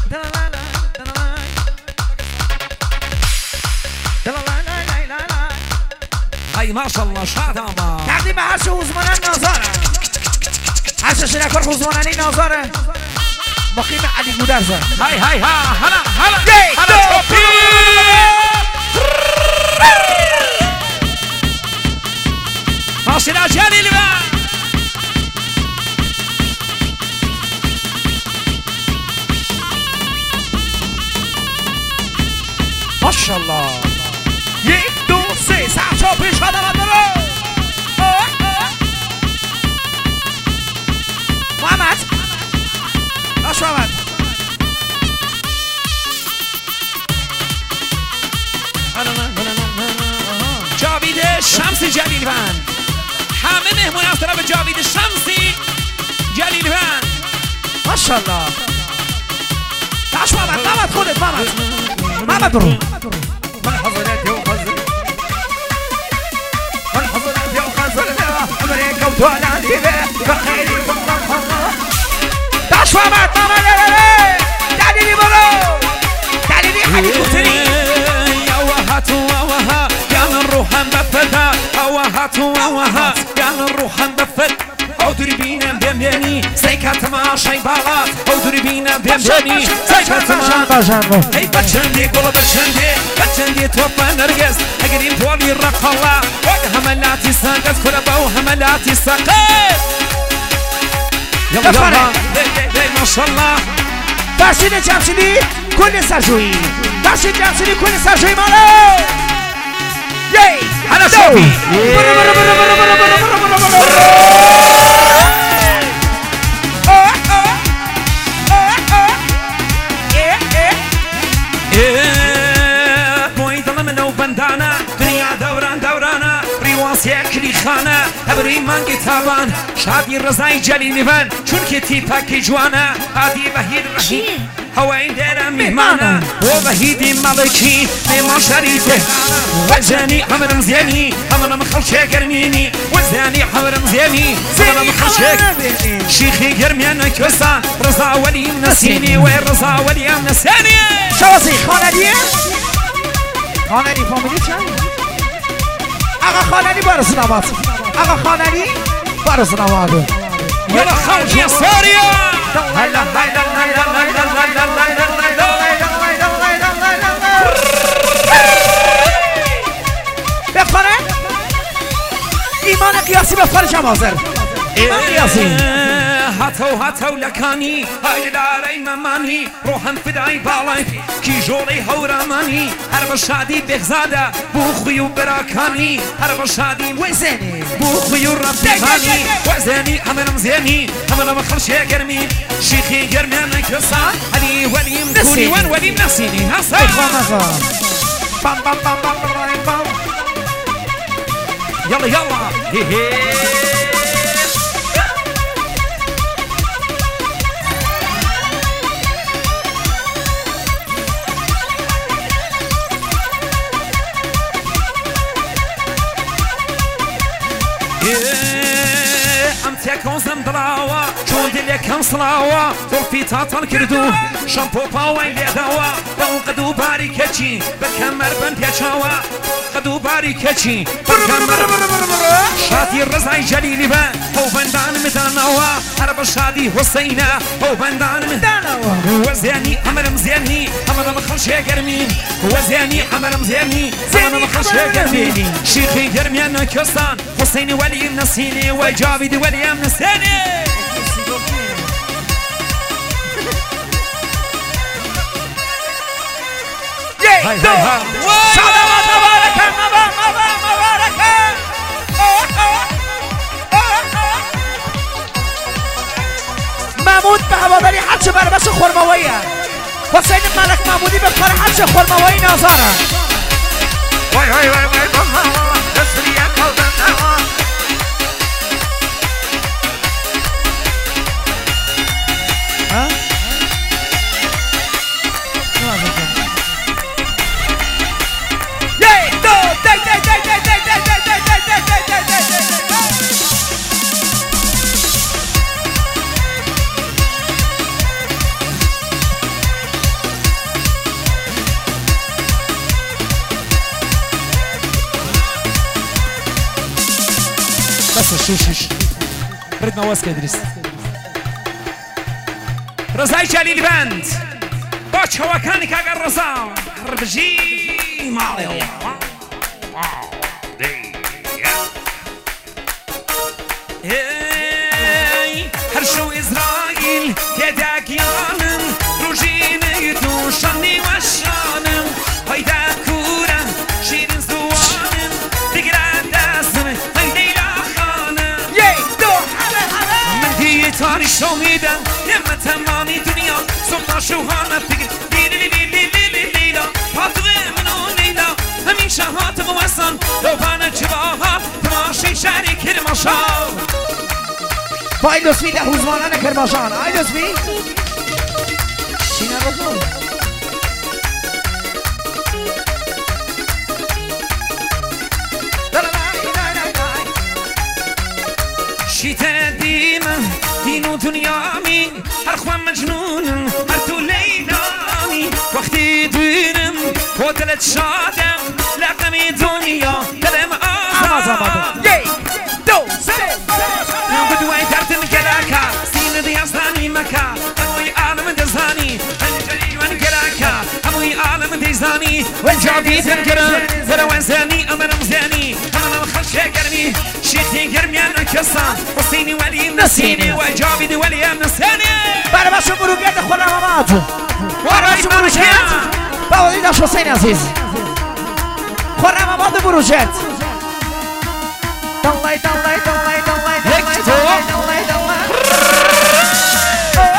هاي ما شاء الله شادما تقدیم به هرچه حوزمانن نازاره هرچه شنکار حوزماننی نازاره مقیم علی گودرزه هاي ها هلا توپی ماشينا جالي البان ما شاء الله 1 2 3 ساعت پیش آدم برو محمد باش محمد جاوید شمسی جلیلوند همه مهمون از طرف جاوید شمسی جلیلوند ماشاءالله باش محمد خودت محمد برو من حضرتي وخزر من حضرتي وخزر أمريكا وتولاني بخيري باش محمد تعالي لي برو تعالي لي حديد وسري يا وهات ووها يا من روحا مبفتا وهات ووها يا من روحا مبفت أودري بينا بيمبيني سيكات ما شاي بالات أودري بينا بيمبيني سيكات ما هي بچندي قول بچندي توفى نرجس أقريم تولي الرقالة هملاتي ساقت كربا وهملاتي ساقت يلا ما شاء الله باشید جمشیدی کل سرجویی باشید جمشیدی کل سرجویی مالو یی هلا شوفي بوي ظلم لو بندانا دنيا دورانا ريواسي كلي خانه ابري من كتابان شادي رزاي جليل فن چون كتي باكي جوانا هادي بهير رحيم هواين دير مهمانا وبهيدي ملكي بما شريته وزاني عمر مزياني عمر مخلشي قرنيني وزاني عمر مزياني عمر مخلشي شيخي قرميانا كوسا رضا ولي نسيني وين رضا ولي نسيني شوازي خانه خانه فامیلی چند؟ آقا خانه بارس نماد آقا خانه بارس نماد يلا خرج يا سوريا بخوره ایمان قیاسی بخوره شمازر ایمان قیاسی هاتو لكاني هاي داري مماني روحن فداي بالاي كي جولي هوراماني هرب شادي بغزادة بوخي وبراكاني هرب شادي وزني بوخي ورباني وزني همنا مزياني همنا مخلشي قرمي شيخي قرمي انا كسا علي ولي مكوني وين ولي منسيني هسا بام بام بام بام بام يلا هي هي كونسم دلاوا شون دلي كم صلاوا في تاطل كردو شامبو باوي لدوا دو قدو باري كتشي بكمر بن بيچاوا قدو باري كتشي بكمر شادي الرزاي جليلي با هو بندان مدانوا هرب شادي حسينا هو بندان مدانوا وزياني عمر مزياني عمر مخلشي قرمين وزياني عمر مزياني عمر مخلشي قرمين شيخي قرميان كستان حسيني ولي نسيني وجاويد ولي نسيني هاي سلامات مباركة مباركة محمود به هواداری حج بربش خرمویه حسین ملک محمودی به فرحج خرموی نازاره وای تسلیه کلدن بس شوشش رد مواز كدرس رزاي جليل بند باش هو كان كاغر رزا ربجي ماريو هرشو إسرائيل كداك يانم روجيني دوشاني وشانم هيدا كورا شيرين زوانم تقرا داسم هيدي لا خانم دو حلا حلا من دي تاني شوميدا يما تمامي دنيا سلطة شوهانا فكر ليلا فاطغي منو ليلا همين شهات موصن لو بانا جباها تماشي شاري كرمشان فايدو سوی ده روزمانه کرماشان آیدو سوی چینه رو شيتا ديما دينو دنيامي هر خوان مجنون هر تو ليلامي وقتي دينم ودلت شادم لقمي دنيا دلم آخر دو بدوي دردن كلاكا سين ديازاني مكا هموي عالم دزاني هنجري وان كلاكا هموي عالم ديزاني والجابي تنكرم فلوان زاني أمرم زاني أمرم خلشة قرمي شيخي قرمي أنا كسان وصيني ولي نسيني والجابي دي ولي نسيني برای باشو بروگرد خورم آماد برای باشو بروگرد باوری داشت حسین عزیز خورم آماد بروگرد دالای